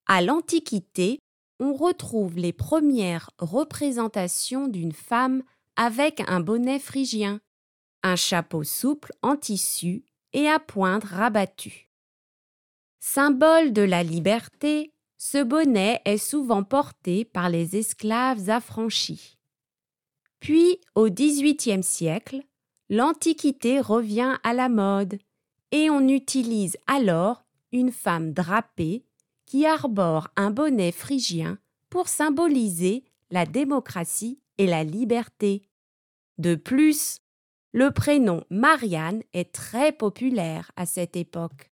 À l'Antiquité, on retrouve les premières représentations d'une femme avec un bonnet phrygien, un chapeau souple en tissu et à pointe rabattue. Symbole de la liberté, ce bonnet est souvent porté par les esclaves affranchis. Puis, au XVIIIe siècle, l'Antiquité revient à la mode et on utilise alors une femme drapée qui arbore un bonnet phrygien pour symboliser la démocratie et la liberté. De plus, le prénom Marianne est très populaire à cette époque.